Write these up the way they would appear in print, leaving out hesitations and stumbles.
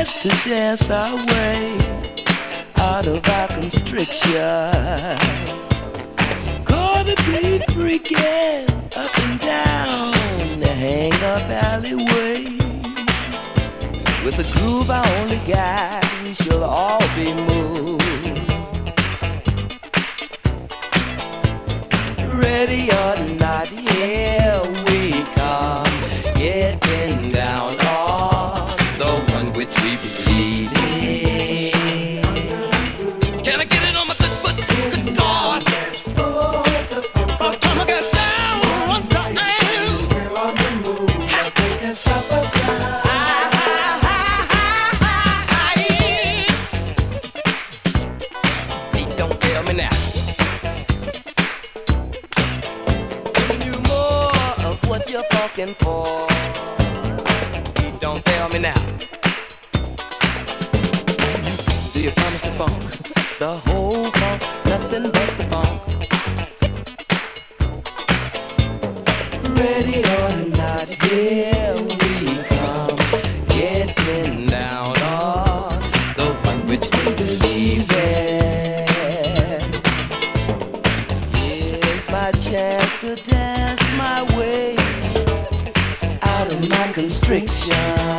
chance to dance our way out of our constriction. Gonna be freaking up and down the hang-up alleyway. With the groove I only got, we shall all be moved. Ready or not, here we come, getting down on the one which we believe in. Can I get it on my good foot? Good God. By the time I get down one time, we're on the move. Nothing can stop us now. Hey, don't tell me now. What you're fucking for? You don't tell me now. Do you promise the funk? The whole funk, nothing but the funk. Ready or not, here we come, getting down on the one which we believe in. Here's my chance to dance my way out of my constriction.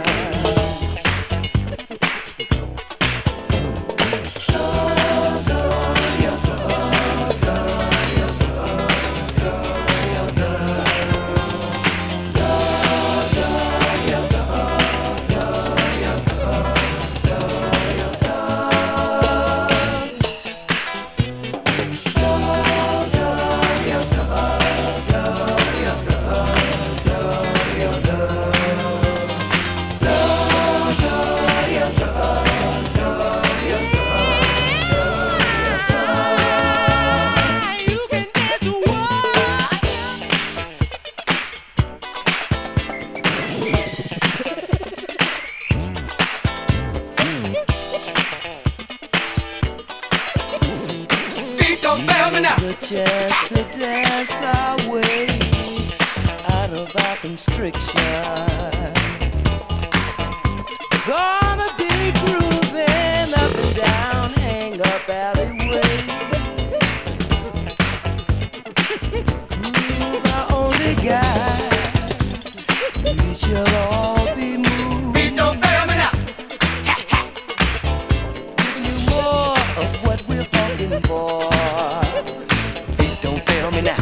Here's a chance to dance our way out of our constriction. Gonna be grooving up and down hang-up alleyway. Groove I only got, we shall all be moved. Beat don't fail me now. Giving you more of what we're talking for. Don't fail me now.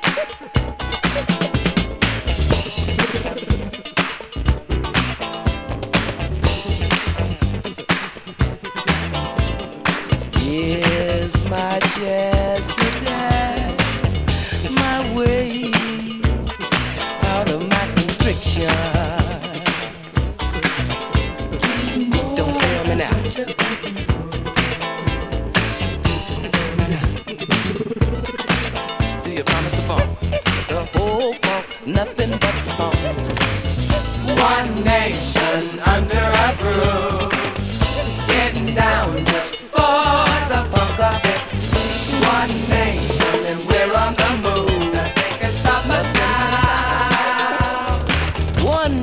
Here's my chance to dance my way out of my constriction. Don't fail me now. Do you promise the funk? The whole funk, nothing but the funk. One nation under a groove, getting down just for the funk of it. One nation and we're on the move. Nothing can stop us now. One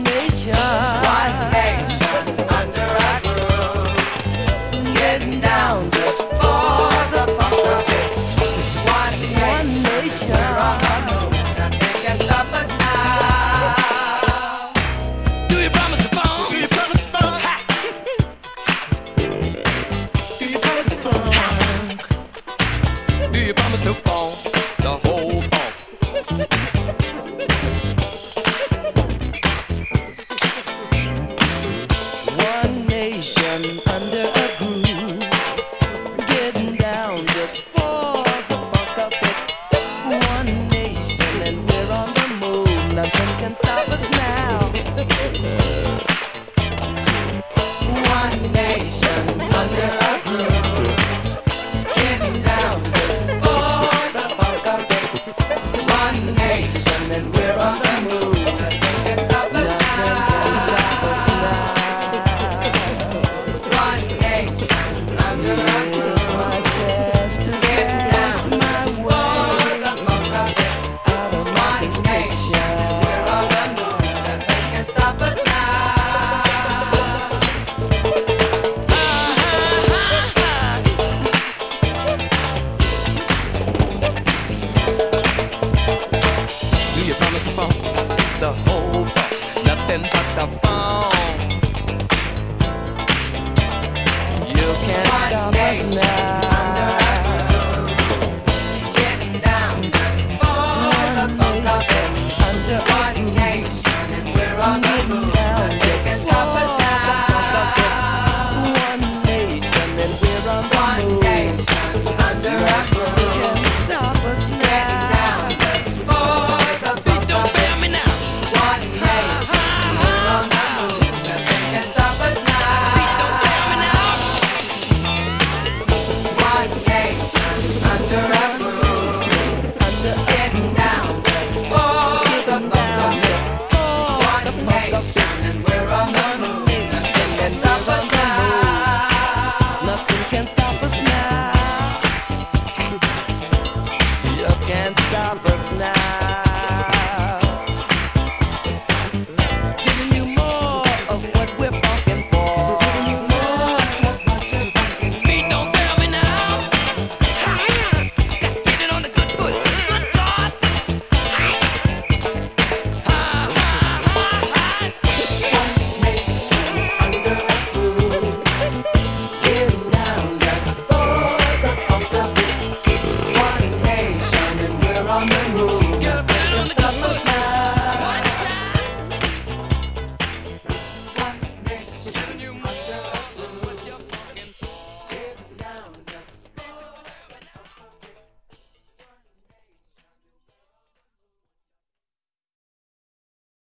nothing but the bone. You can't stop us now. Getting down just for the fun of it. Under a roof, and we're on the move.